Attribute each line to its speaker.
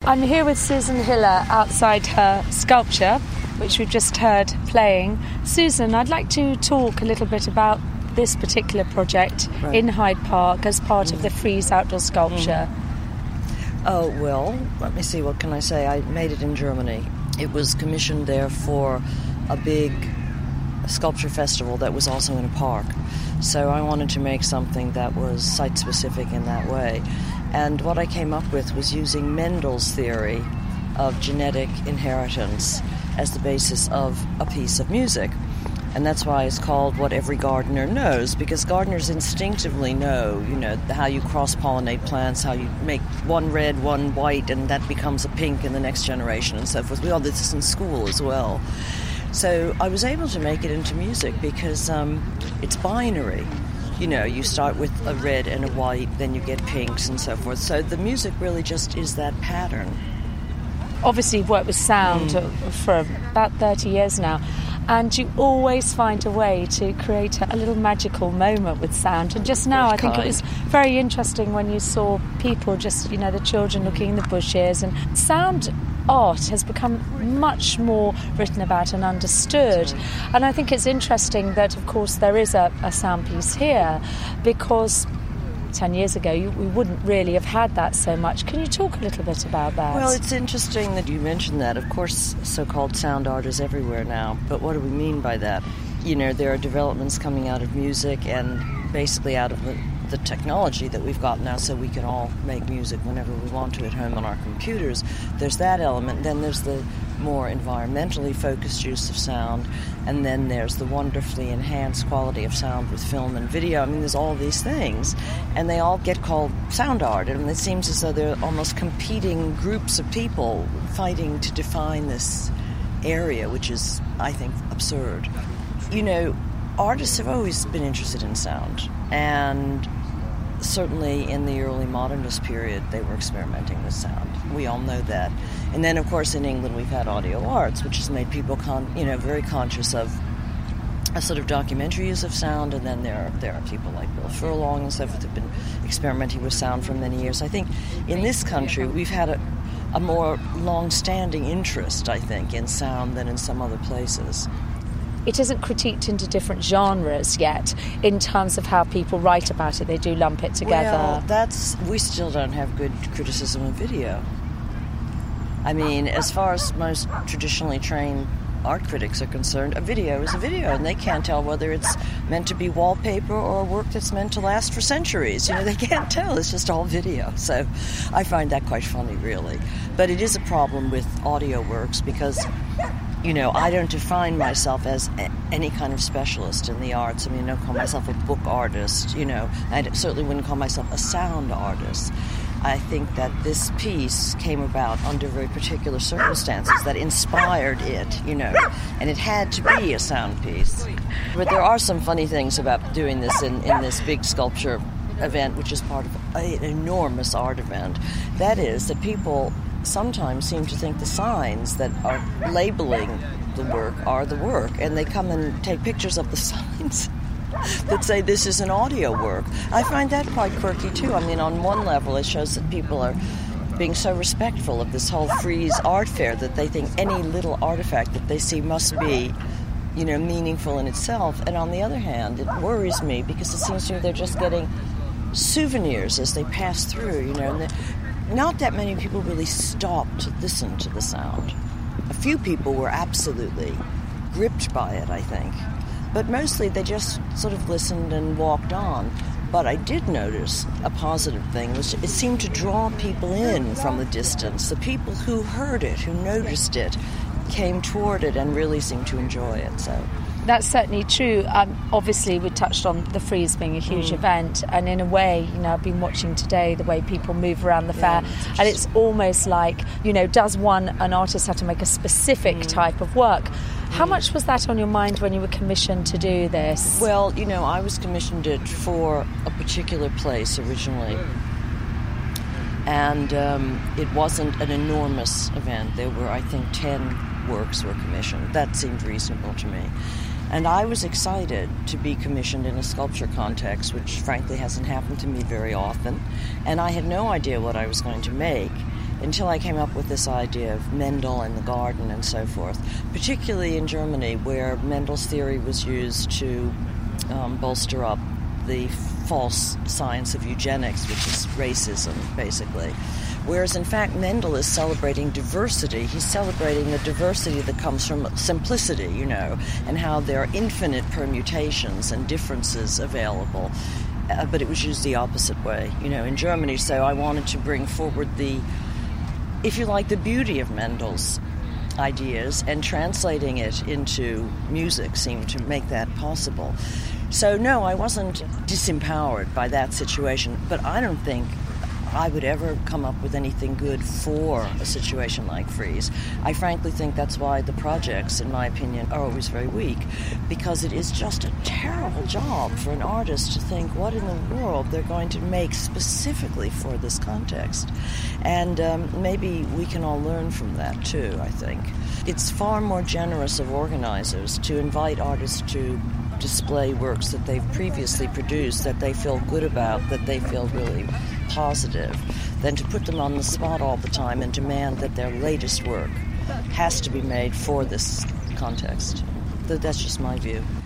Speaker 1: I'm here with Susan Hiller outside her sculpture, which we've just heard playing. Susan, I'd like to talk a little bit about this particular project in Hyde Park as part of the Frieze outdoor sculpture.
Speaker 2: Oh, well, let me see, what can I say? I made it in Germany. It was commissioned there for a big sculpture festival that was also in a park. So I wanted to make something that was site-specific in that way. And what I came up with was using Mendel's theory of genetic inheritance as the basis of a piece of music. And that's why it's called What Every Gardener Knows, because gardeners instinctively know, how you cross-pollinate plants, how you make one red, one white, and that becomes a pink in the next generation and so forth. We all did this in school as well. So I was able to make it into music because it's binary. You start with a red and a white, then you get pinks and so forth. So the music really just is that pattern.
Speaker 1: Obviously, you've worked with sound for about 30 years now, and you always find a way to create a little magical moment with sound. And just now, I think it was very interesting when you saw people just, the children looking in the bushes, and sound art has become much more written about and understood. And I think it's interesting that, of course, there is a sound piece here, because 10 years ago we wouldn't really have had that so much. Can you talk a little bit about that?
Speaker 2: Well, it's interesting that you mentioned that. Of course, so-called sound art is everywhere now, but what do we mean by that? There are developments coming out of music and basically out of the technology that we've got now, so we can all make music whenever we want to at home on our computers. There's that element. Then there's the more environmentally focused use of sound, and then there's the wonderfully enhanced quality of sound with film and video. I mean, there's all these things, and they all get called sound art, and it seems as though they're almost competing groups of people fighting to define this area, which is, I think, absurd. Artists have always been interested in sound, and certainly in the early modernist period, they were experimenting with sound. We all know that. And then, of course, in England, we've had audio arts, which has made people very conscious of a sort of documentary use of sound. And then there are people like Bill Furlong and so forth who've been experimenting with sound for many years. I think in this country, we've had a more long-standing interest, I think, in sound than in some other places.
Speaker 1: It isn't critiqued into different genres yet in terms of how people write about it. They do lump it together.
Speaker 2: Well, we still don't have good criticism of video. I mean, as far as most traditionally trained art critics are concerned, a video is a video, and they can't tell whether it's meant to be wallpaper or work that's meant to last for centuries. They can't tell. It's just all video. So I find that quite funny, really. But it is a problem with audio works because I don't define myself as any kind of specialist in the arts. I mean, I don't call myself a book artist, I certainly wouldn't call myself a sound artist. I think that this piece came about under very particular circumstances that inspired it, and it had to be a sound piece. But there are some funny things about doing this in this big sculpture event, which is part of an enormous art event. That is that people sometimes seem to think the signs that are labeling the work are the work, and they come and take pictures of the signs that say this is an audio work. I find that quite quirky too. I mean, on one level it shows that people are being so respectful of this whole Frieze art fair that they think any little artifact that they see must be meaningful in itself. And on the other hand, it worries me because it seems to me they're just getting souvenirs as they pass through, and not that many people really stopped to listen to the sound. A few people were absolutely gripped by it, I think. But mostly they just sort of listened and walked on. But I did notice a positive thing, which it seemed to draw people in from the distance. The people who heard it, who noticed it, came toward it and really seemed to enjoy it. So
Speaker 1: that's certainly true. Obviously, we touched on the Frieze being a huge event, and in a way, I've been watching today the way people move around the fair, and it's almost like, does an artist have to make a specific type of work? How much was that on your mind when you were commissioned to do this?
Speaker 2: Well, I was commissioned it for a particular place originally, and it wasn't an enormous event. There were, I think, 10 works were commissioned. That seemed reasonable to me. And I was excited to be commissioned in a sculpture context, which frankly hasn't happened to me very often. And I had no idea what I was going to make. until I came up with this idea of Mendel and the garden and so forth, particularly in Germany, where Mendel's theory was used to bolster up the false science of eugenics, which is racism, basically. Whereas, in fact, Mendel is celebrating diversity. He's celebrating the diversity that comes from simplicity, and how there are infinite permutations and differences available. But it was used the opposite way, in Germany. So I wanted to bring forward the beauty of Mendel's ideas, and translating it into music seemed to make that possible. So, no, I wasn't disempowered by that situation, but I don't think I would ever come up with anything good for a situation like Frieze. I frankly think that's why the projects, in my opinion, are always very weak, because it is just a terrible job for an artist to think what in the world they're going to make specifically for this context. And maybe we can all learn from that too, I think. It's far more generous of organizers to invite artists to display works that they've previously produced, that they feel good about, that they feel really positive, than to put them on the spot all the time and demand that their latest work has to be made for this context. That's just my view.